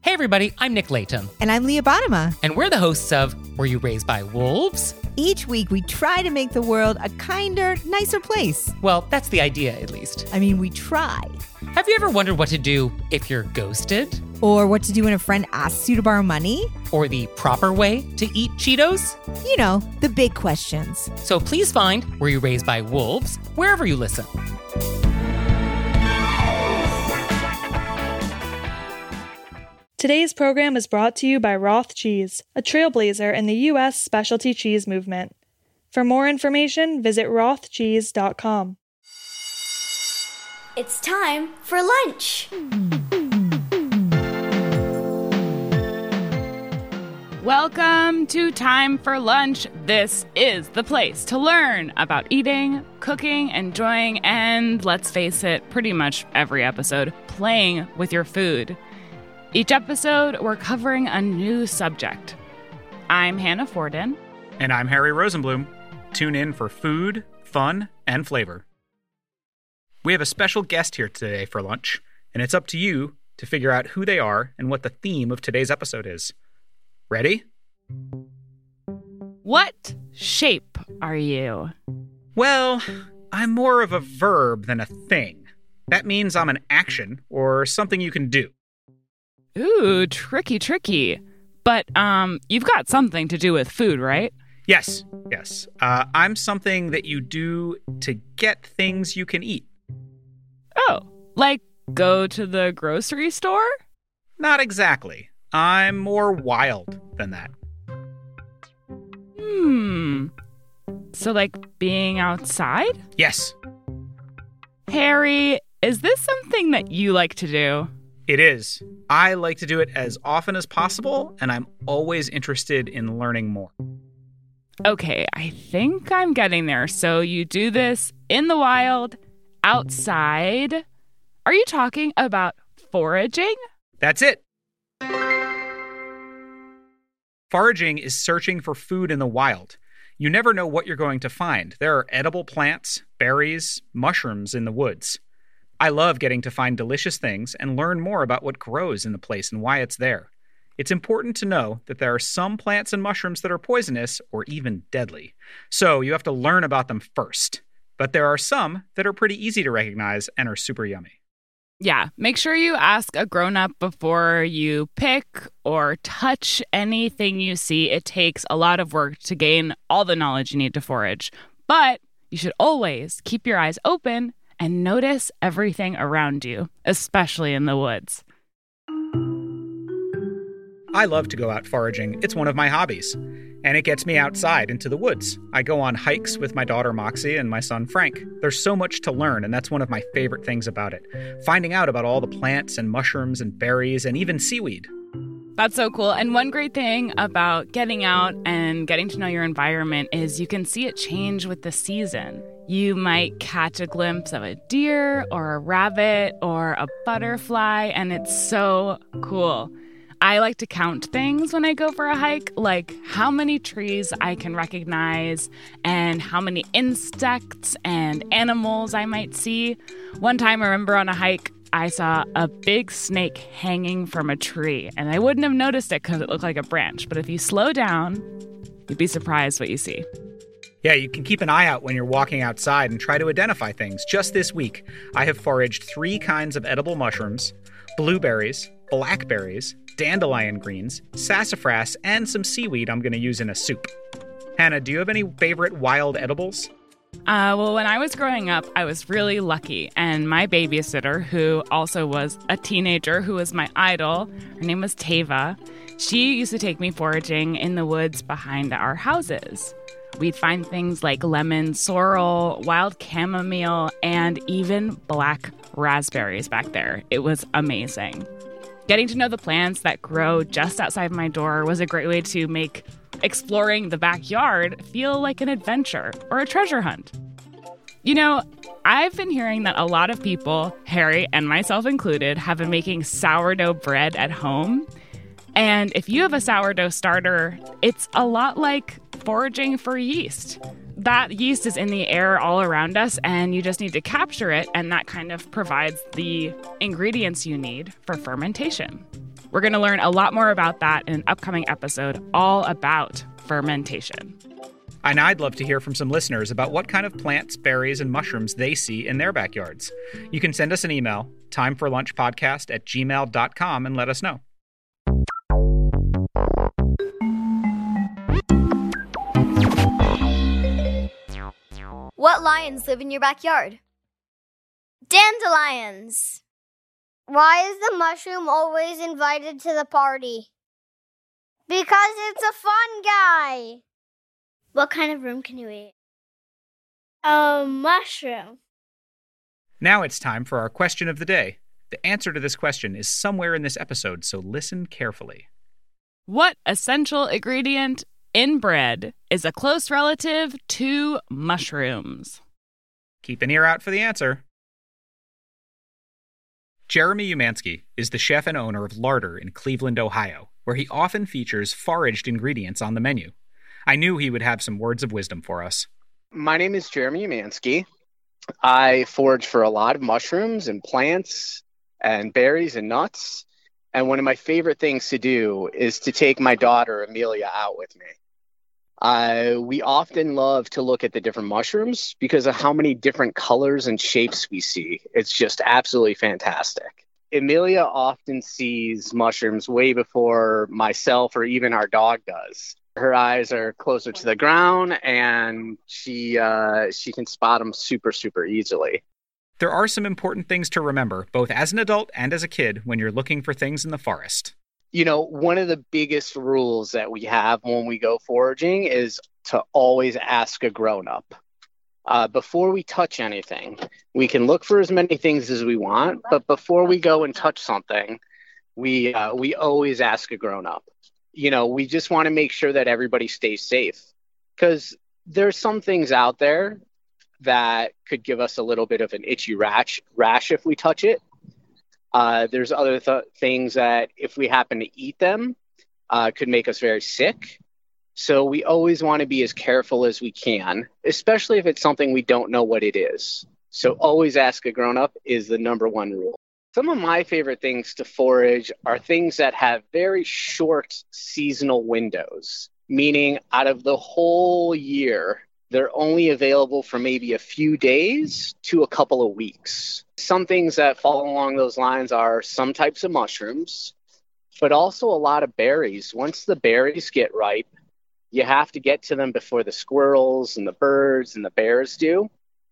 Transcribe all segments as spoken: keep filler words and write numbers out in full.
Hey everybody, I'm Nick Layton. And I'm Leah Bottima. And we're the hosts of Were You Raised by Wolves? Each week we try to make the world a kinder, nicer place. Well, that's the idea, at least. I mean, we try. Have you ever wondered what to do if you're ghosted? Or what to do when a friend asks you to borrow money? Or the proper way to eat Cheetos? You know, the big questions. So please find Were You Raised by Wolves wherever you listen. Today's program is brought to you by Roth Cheese, a trailblazer in the U S specialty cheese movement. For more information, visit roth cheese dot com. It's time for lunch. Welcome to Time for Lunch. This is the place to learn about eating, cooking, enjoying, and let's face it, pretty much every episode, playing with your food. Each episode, we're covering a new subject. I'm Hannah Forden. And I'm Harry Rosenblum. Tune in for food, fun, and flavor. We have a special guest here today for lunch, and it's up to you to figure out who they are and what the theme of today's episode is. Ready? What shape are you? Well, I'm more of a verb than a thing. That means I'm an action or something you can do. Ooh, tricky, tricky. But, um, you've got something to do with food, right? Yes, yes. Uh, I'm something that you do to get things you can eat. Oh, like go to the grocery store? Not exactly. I'm more wild than that. Hmm. So, like being outside? Yes. Harry, is this something that you like to do? It is. I like to do it as often as possible, and I'm always interested in learning more. Okay, I think I'm getting there. So you do this in the wild, outside. Are you talking about foraging? That's it. Foraging is searching for food in the wild. You never know what you're going to find. There are edible plants, berries, mushrooms in the woods. I love getting to find delicious things and learn more about what grows in the place and why it's there. It's important to know that there are some plants and mushrooms that are poisonous or even deadly. So you have to learn about them first. But there are some that are pretty easy to recognize and are super yummy. Yeah, make sure you ask a grown-up before you pick or touch anything you see. It takes a lot of work to gain all the knowledge you need to forage. But you should always keep your eyes open and notice everything around you, especially in the woods. I love to go out foraging. It's one of my hobbies. And it gets me outside into the woods. I go on hikes with my daughter Moxie and my son Frank. There's so much to learn, and that's one of my favorite things about it. Finding out about all the plants and mushrooms and berries and even seaweed. That's so cool. And one great thing about getting out and getting to know your environment is you can see it change with the season. You might catch a glimpse of a deer or a rabbit or a butterfly, and it's so cool. I like to count things when I go for a hike, like how many trees I can recognize and how many insects and animals I might see. One time, I remember on a hike, I saw a big snake hanging from a tree, and I wouldn't have noticed it because it looked like a branch. But if you slow down, you'd be surprised what you see. Yeah, you can keep an eye out when you're walking outside and try to identify things. Just this week, I have foraged three kinds of edible mushrooms, blueberries, blackberries, dandelion greens, sassafras, and some seaweed I'm going to use in a soup. Hannah, do you have any favorite wild edibles? Uh, well, when I was growing up, I was really lucky, and my babysitter, who also was a teenager, who was my idol, her name was Tava, she used to take me foraging in the woods behind our houses. We'd find things like lemon, sorrel, wild chamomile, and even black raspberries back there. It was amazing. Getting to know the plants that grow just outside my door was a great way to make exploring the backyard feel like an adventure or a treasure hunt. You know, I've been hearing that a lot of people, Harry and myself included, have been making sourdough bread at home. And if you have a sourdough starter, it's a lot like foraging for yeast. That yeast is in the air all around us, and you just need to capture it, and that kind of provides the ingredients you need for fermentation. We're going to learn a lot more about that in an upcoming episode all about fermentation. And I'd love to hear from some listeners about what kind of plants, berries, and mushrooms they see in their backyards. You can send us an email, timeforlunchpodcast at gmail dot com, and let us know. What lions live in your backyard? Dandelions. Why is the mushroom always invited to the party? Because it's a fun guy. What kind of room can you eat? A mushroom. Now it's time for our question of the day. The answer to this question is somewhere in this episode, so listen carefully. What essential ingredient in bread is a close relative to mushrooms? Keep an ear out for the answer. Jeremy Umansky is the chef and owner of Larder in Cleveland, Ohio, where he often features foraged ingredients on the menu. I knew he would have some words of wisdom for us. My name is Jeremy Umansky. I forage for a lot of mushrooms and plants and berries and nuts. And one of my favorite things to do is to take my daughter, Amelia, out with me. Uh, we often love to look at the different mushrooms because of how many different colors and shapes we see. It's just absolutely fantastic. Amelia often sees mushrooms way before myself or even our dog does. Her eyes are closer to the ground, and she uh, she can spot them super, super easily. There are some important things to remember, both as an adult and as a kid, when you're looking for things in the forest. You know, one of the biggest rules that we have when we go foraging is to always ask a grown-up. Uh, before we touch anything, we can look for as many things as we want, but before we go and touch something, we uh, we always ask a grown-up. You know, we just want to make sure that everybody stays safe, because there's some things out there that could give us a little bit of an itchy rash, rash if we touch it. Uh, there's other th- things that if we happen to eat them, uh, could make us very sick. So we always want to be as careful as we can, especially if it's something we don't know what it is. So always ask a grown-up is the number one rule. Some of my favorite things to forage are things that have very short seasonal windows, meaning out of the whole year, they're only available for maybe a few days to a couple of weeks. Some things that fall along those lines are some types of mushrooms, but also a lot of berries. Once the berries get ripe, you have to get to them before the squirrels and the birds and the bears do.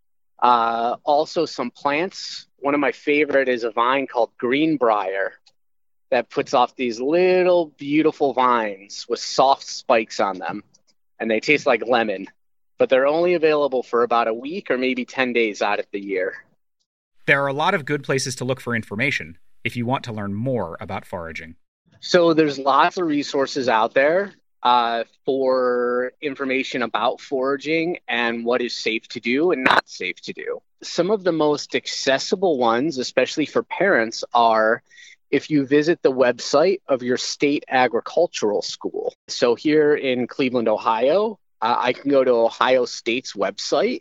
Uh, also some plants. One of my favorite is a vine called greenbrier that puts off these little beautiful vines with soft spikes on them, and they taste like lemon, but they're only available for about a week or maybe ten days out of the year. There are a lot of good places to look for information if you want to learn more about foraging. So there's lots of resources out there uh, for information about foraging and what is safe to do and not safe to do. Some of the most accessible ones, especially for parents, are if you visit the website of your state agricultural school. So here in Cleveland, Ohio, uh, I can go to Ohio State's website,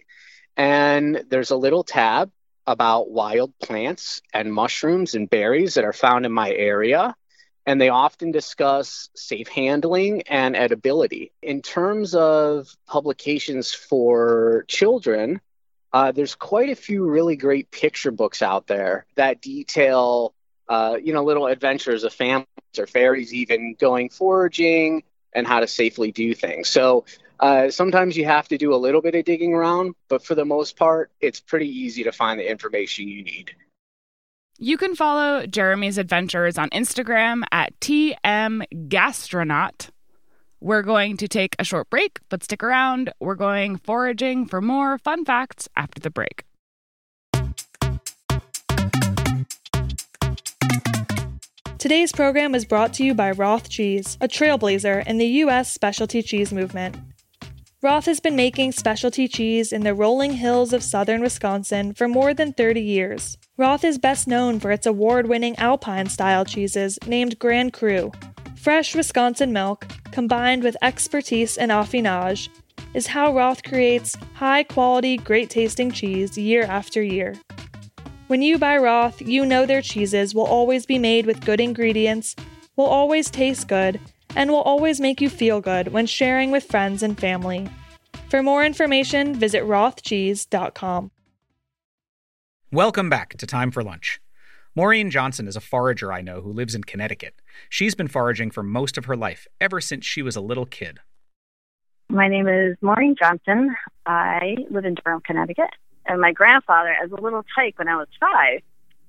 and there's a little tab about wild plants and mushrooms and berries that are found in my area. And they often discuss safe handling and edibility. In terms of publications for children, uh, there's quite a few really great picture books out there that detail, uh, you know, little adventures of families or fairies even going foraging and how to safely do things. So uh, sometimes you have to do a little bit of digging around, but for the most part, it's pretty easy to find the information you need. You can follow Jeremy's adventures on Instagram at T M Gastronaut. We're going to take a short break, but stick around. We're going foraging for more fun facts after the break. Today's program is brought to you by Roth Cheese, a trailblazer in the U S specialty cheese movement. Roth has been making specialty cheese in the rolling hills of southern Wisconsin for more than thirty years. Roth is best known for its award-winning Alpine-style cheeses named Grand Cru. Fresh Wisconsin milk, combined with expertise and affinage, is how Roth creates high-quality, great-tasting cheese year after year. When you buy Roth, you know their cheeses will always be made with good ingredients, will always taste good and will always make you feel good when sharing with friends and family. For more information, visit roth cheese dot com. Welcome back to Time for Lunch. Maureen Johnson is a forager I know who lives in Connecticut. She's been foraging for most of her life, ever since she was a little kid. My name is Maureen Johnson. I live in Durham, Connecticut. And my grandfather, as a little tyke when I was five,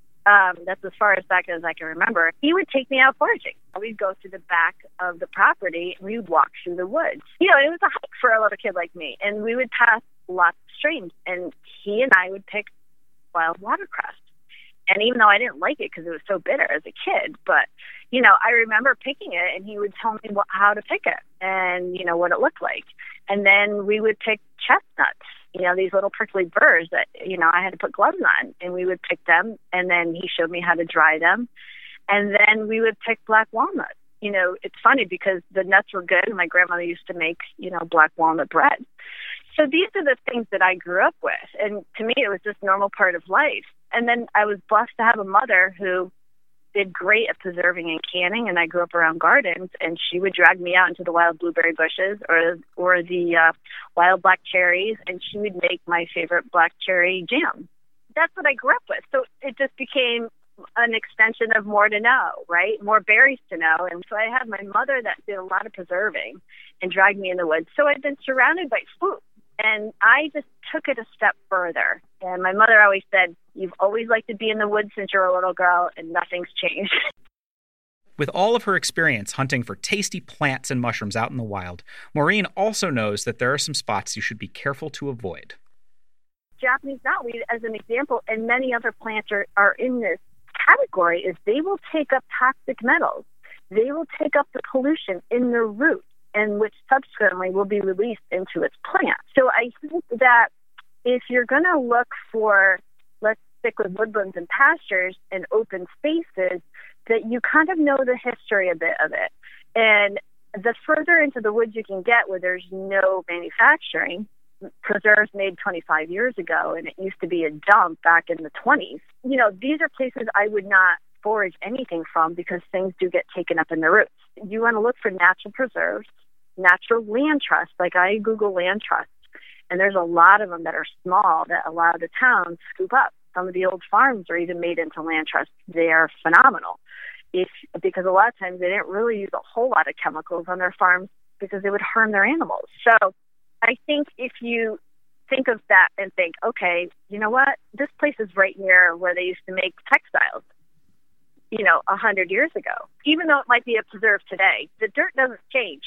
um, that's as far as back as I can remember, he would take me out foraging. We'd go through the back of the property and we'd walk through the woods. You know, it was a hike for a little kid like me. And we would pass lots of streams. And he and I would pick wild watercress. And even though I didn't like it because it was so bitter as a kid, but, you know, I remember picking it and he would tell me what, how to pick it and, you know, what it looked like. And then we would pick chestnuts, you know, these little prickly burrs that, you know, I had to put gloves on, and we would pick them. And then he showed me how to dry them. And then we would pick black walnuts. You know, it's funny because the nuts were good and my grandmother used to make, you know, black walnut bread. So these are the things that I grew up with. And to me, it was just a normal part of life. And then I was blessed to have a mother who did great at preserving and canning, and I grew up around gardens, and she would drag me out into the wild blueberry bushes or or the uh, wild black cherries, and she would make my favorite black cherry jam. That's what I grew up with. So it just became an extension of more to know, right? More berries to know. And so I had my mother that did a lot of preserving and dragged me in the woods. So I've been surrounded by food. And I just took it a step further. And my mother always said, you've always liked to be in the woods since you're a little girl, and nothing's changed. With all of her experience hunting for tasty plants and mushrooms out in the wild, Maureen also knows that there are some spots you should be careful to avoid. Japanese knotweed, as an example, and many other plants are, are in this category, is they will take up toxic metals. They will take up the pollution in their roots, and which subsequently will be released into its plant. So I think that if you're going to look for, let's stick with woodlands and pastures and open spaces, that you kind of know the history a bit of it. And the further into the woods you can get where there's no manufacturing, preserves made twenty-five years ago, and it used to be a dump back in the twenties. You know, these are places I would not forage anything from because things do get taken up in the roots. You want to look for natural preserves, natural land trusts. Like I Google land trusts, and there's a lot of them that are small that allow the town to scoop up. Some of the old farms are even made into land trusts. They are phenomenal. If because a lot of times they didn't really use a whole lot of chemicals on their farms because they would harm their animals. So I think if you think of that and think, okay, you know what? This place is right near where they used to make textiles, you know, a hundred years ago. Even though it might be a preserve today, the dirt doesn't change.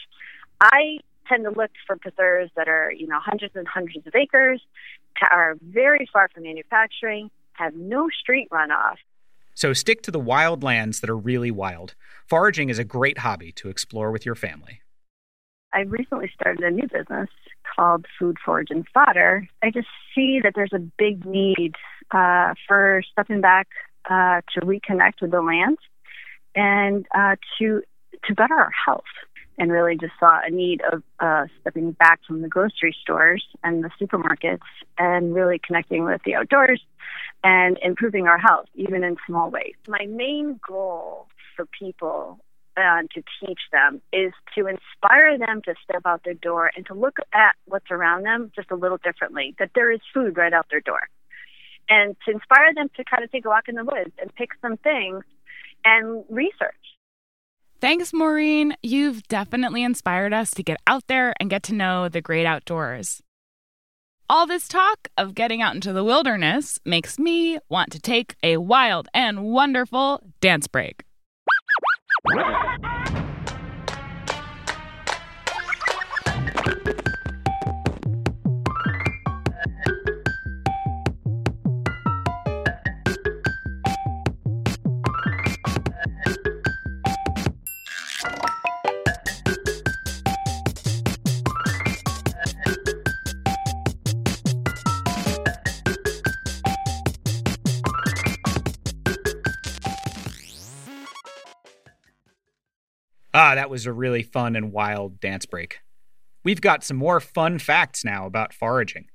I tend to look for preserves that are, you know, hundreds and hundreds of acres, are very far from manufacturing, have no street runoff. So stick to the wild lands that are really wild. Foraging is a great hobby to explore with your family. I recently started a new business called Food, Forage, and Fodder. I just see that there's a big need uh, for stepping back uh, to reconnect with the land and uh, to to better our health. And really just saw a need of uh, stepping back from the grocery stores and the supermarkets and really connecting with the outdoors and improving our health, even in small ways. My main goal for people uh, to teach them is to inspire them to step out their door and to look at what's around them just a little differently, that there is food right out their door. And to inspire them to kind of take a walk in the woods and pick some things and research. Thanks, Maureen. You've definitely inspired us to get out there and get to know the great outdoors. All this talk of getting out into the wilderness makes me want to take a wild and wonderful dance break. Ah, that was a really fun and wild dance break. We've got some more fun facts now about foraging.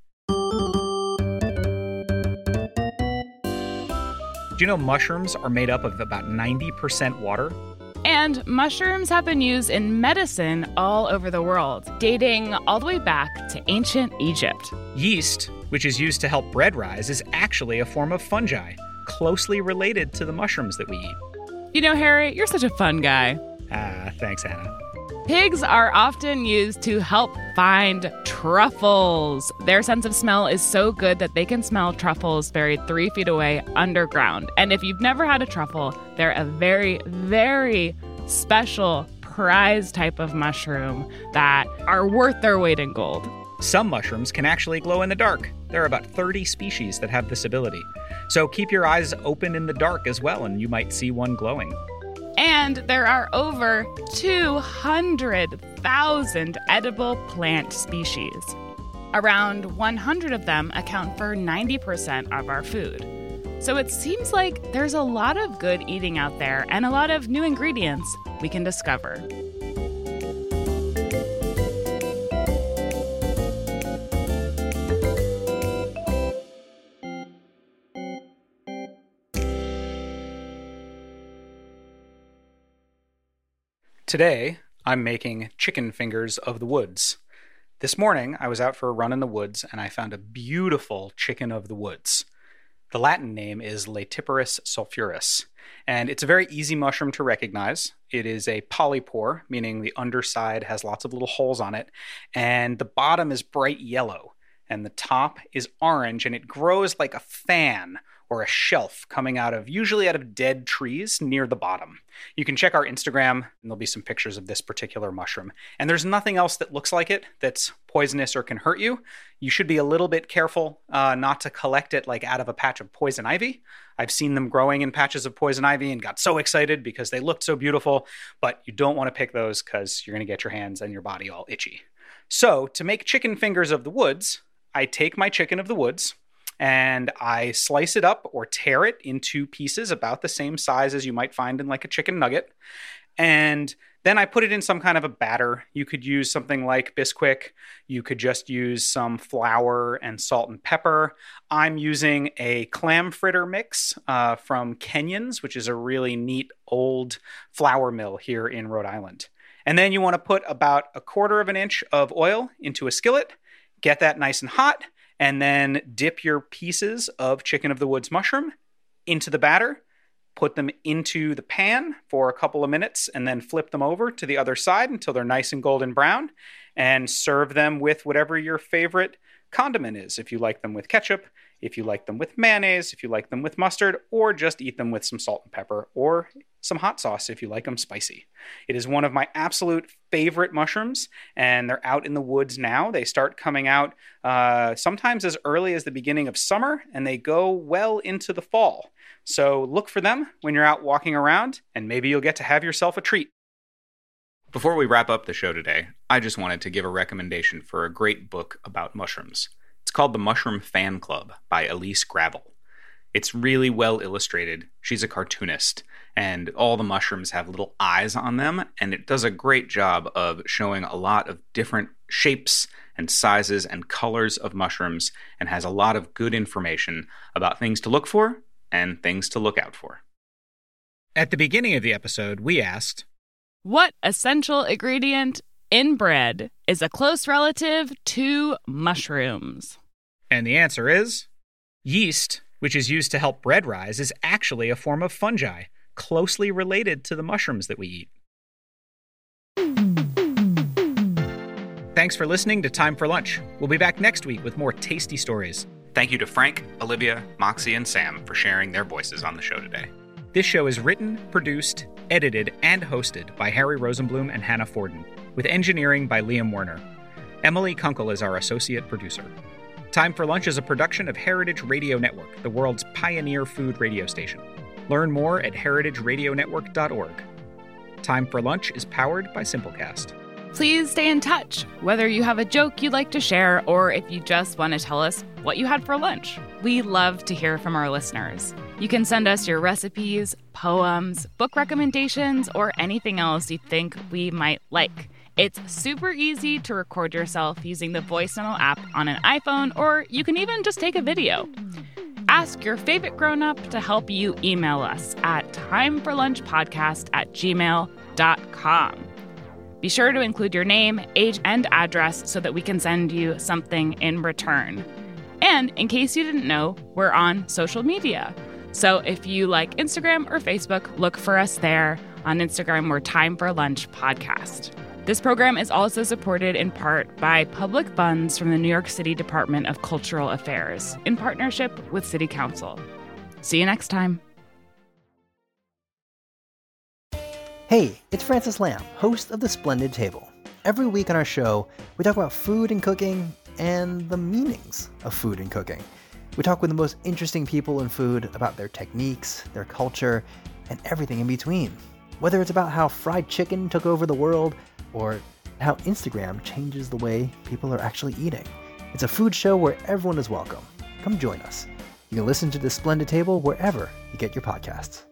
Do you know mushrooms are made up of about ninety percent water? And And mushrooms have been used in medicine all over the world, dating all the way back to ancient Egypt. Yeast, which is used to help bread rise, is actually a form of fungi, closely related to the mushrooms that we eat. You know, Harry, you're such a fun guy. Ah, thanks, Hannah. Pigs are often used to help find truffles. Their sense of smell is so good that they can smell truffles buried three feet away underground. And if you've never had a truffle, they're a very, very special prize type of mushroom that are worth their weight in gold. Some mushrooms can actually glow in the dark. There are about thirty species that have this ability. So keep your eyes open in the dark as well, and you might see one glowing. And there are over two hundred thousand edible plant species. Around one hundred of them account for ninety percent of our food. So it seems like there's a lot of good eating out there and a lot of new ingredients we can discover. Today, I'm making chicken fingers of the woods. This morning, I was out for a run in the woods, and I found a beautiful chicken of the woods. The Latin name is Laetiporus sulphurus, and it's a very easy mushroom to recognize. It is a polypore, meaning the underside has lots of little holes on it, and the bottom is bright yellow, and the top is orange, and it grows like a fan or a shelf coming out of, usually out of dead trees near the bottom. You can check our Instagram, and there'll be some pictures of this particular mushroom. And there's nothing else that looks like it that's poisonous or can hurt you. You should be a little bit careful uh, not to collect it like out of a patch of poison ivy. I've seen them growing in patches of poison ivy and got so excited because they looked so beautiful, but you don't want to pick those because you're going to get your hands and your body all itchy. So to make chicken fingers of the woods, I take my chicken of the woods, and I slice it up or tear it into pieces about the same size as you might find in like a chicken nugget. And then I put it in some kind of a batter. You could use something like Bisquick. You could just use some flour and salt and pepper. I'm using a clam fritter mix uh, from Kenyon's, which is a really neat old flour mill here in Rhode Island. And then you want to put about a quarter of an inch of oil into a skillet, get that nice and hot, and then dip your pieces of chicken of the woods mushroom into the batter, put them into the pan for a couple of minutes, and then flip them over to the other side until they're nice and golden brown, and serve them with whatever your favorite condiment is. If you like them with ketchup, if you like them with mayonnaise, if you like them with mustard, or just eat them with some salt and pepper, or some hot sauce if you like them spicy. It is one of my absolute favorite mushrooms, and they're out in the woods now. They start coming out uh, sometimes as early as the beginning of summer, and they go well into the fall. So look for them when you're out walking around, and maybe you'll get to have yourself a treat. Before we wrap up the show today, I just wanted to give a recommendation for a great book about mushrooms. It's called The Mushroom Fan Club by Elise Gravel. It's really well illustrated. She's a cartoonist, and all the mushrooms have little eyes on them, and it does a great job of showing a lot of different shapes and sizes and colors of mushrooms, and has a lot of good information about things to look for and things to look out for. At the beginning of the episode, we asked, what essential ingredient in bread is a close relative to mushrooms? And the answer is yeast, which is used to help bread rise, is actually a form of fungi, closely related to the mushrooms that we eat. Thanks for listening to Time for Lunch. We'll be back next week with more tasty stories. Thank you to Frank, Olivia, Moxie, and Sam for sharing their voices on the show today. This show is written, produced, edited, and hosted by Harry Rosenblum and Hannah Forden, with engineering by Liam Werner. Emily Kunkel is our associate producer. Time for Lunch is a production of Heritage Radio Network, the world's pioneer food radio station. Learn more at heritage radio network dot org. Time for Lunch is powered by Simplecast. Please stay in touch, whether you have a joke you'd like to share or if you just want to tell us what you had for lunch. We love to hear from our listeners. You can send us your recipes, poems, book recommendations, or anything else you think we might like. It's super easy to record yourself using the Voice Memo app on an iPhone, or you can even just take a video. Ask your favorite grown-up to help you email us at timeforlunchpodcast at gmail dot com. dot com. Be sure to include your name, age, and address so that we can send you something in return. And in case you didn't know, we're on social media. So if you like Instagram or Facebook, look for us there. On Instagram, we're Time for Lunch Podcast. This program is also supported in part by public funds from the New York City Department of Cultural Affairs in partnership with City Council. See you next time. Hey, it's Francis Lamb, host of The Splendid Table. Every week on our show, we talk about food and cooking and the meanings of food and cooking. We talk with the most interesting people in food about their techniques, their culture, and everything in between. Whether it's about how fried chicken took over the world or how Instagram changes the way people are actually eating. It's a food show where everyone is welcome. Come join us. You can listen to The Splendid Table wherever you get your podcasts.